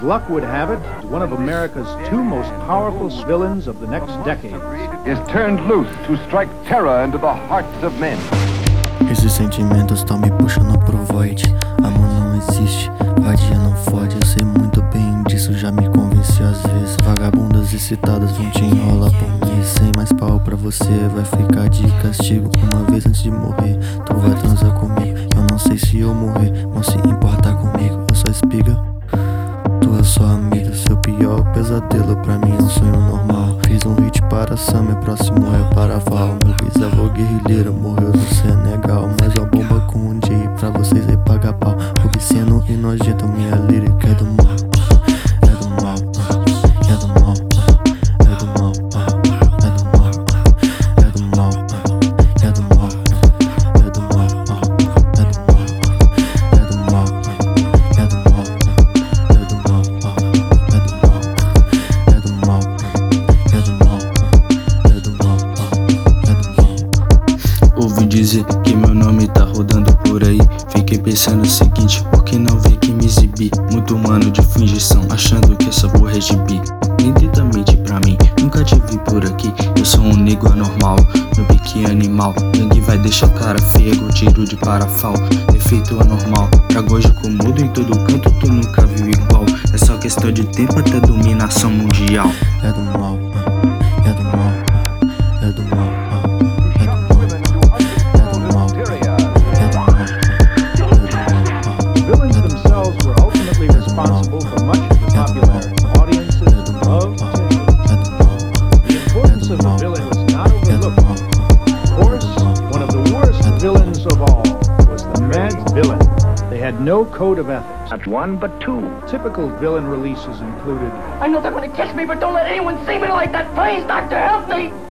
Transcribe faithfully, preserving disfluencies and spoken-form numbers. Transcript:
Luck would have it, one of America's two most powerful villains of the next decade is turned loose to strike terror into the hearts of men. Esses sentimentos estão me puxando pro void. Amor não existe, vadia não fode. Eu sei muito bem disso, já me convenci às vezes. Vagabundas excitadas vão te enrolar por mim. Sem mais pau pra você, vai ficar de castigo. Uma vez antes de morrer, tu vai transar comigo. Eu não sei se eu morrer, não se importar comigo. Eu sou espiga, tu é só amiga. Seu pior pesadelo pra mim é um sonho normal. Fiz um hit para Sam, meu próximo é para Val. Meu bisavô guerrilheiro morreu no Senegal. Mais uma bomba com um J pra vocês aí pagar pau. Obsceno e nojento, minha lírica é do mal. É do mal, é do mal, é do mal, é do mal, é do mal, é do mal, é do mal, é do mal, é do mal, é do mal, é do mal, é do mal, é do mal, é do mal, é do mal, é do mal. Ouvi dizer que meu nome tá rodando por aí. Fiquei pensando o seguinte, por que não ver que me exibi? Muito humano de fingição, achando que essa porra é gibi. Nem tenta mentir pra mim, nunca te vi por aqui. Eu sou um nego anormal, meu pique animal. Gangue vai deixar o cara feio, igual tiro de parafal. Efeito anormal, trago hoje comodo em todo canto, tu nunca viu igual. É só questão de tempo até dominação mundial. É do mal, é do mal, é do mal, é do mal, é do mal, é do mal. Villains themselves were ultimately responsible for much of the popularity. Audiences loved to hate. The importance of the villain was not overlooked. Of course, one of the worst villains of all was the Mad Villain. They had no code of ethics. Not one, but two. Typical villain releases included I know they're going to catch me, but don't let anyone see me like that. Please, Doctor, help me.